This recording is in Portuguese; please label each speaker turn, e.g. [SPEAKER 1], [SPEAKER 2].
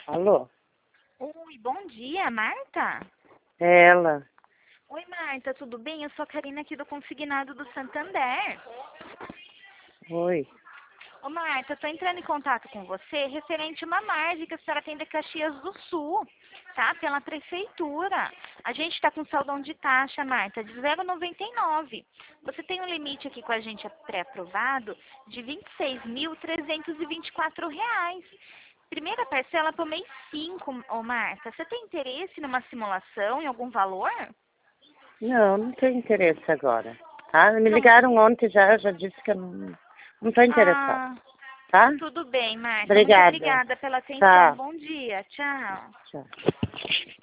[SPEAKER 1] Alô?
[SPEAKER 2] Oi, bom dia, Marta?
[SPEAKER 1] É ela.
[SPEAKER 2] Oi, Marta, tudo bem? Eu sou a Karina aqui do Consignado do Santander.
[SPEAKER 1] Oi.
[SPEAKER 2] Ô, Marta, tô entrando em contato com você referente a uma margem que a senhora tem de Caxias do Sul, tá? Pela prefeitura. A gente tá com saldão de taxa, Marta, de 0,99. Você tem um limite aqui com a gente pré-aprovado de R$ 26.324. Primeira parcela para o mês 5, ô Marta. Você tem interesse numa simulação em algum valor?
[SPEAKER 1] Não, não tenho interesse agora. Tá? Me
[SPEAKER 2] Não.
[SPEAKER 1] ligaram ontem já disse que eu não estou interessada.
[SPEAKER 2] Ah,
[SPEAKER 1] Tá?
[SPEAKER 2] tudo bem, Marta. Muito
[SPEAKER 1] Obrigada.
[SPEAKER 2] obrigada pela atenção.
[SPEAKER 1] Tchau.
[SPEAKER 2] Bom dia. Tchau.
[SPEAKER 1] Tchau.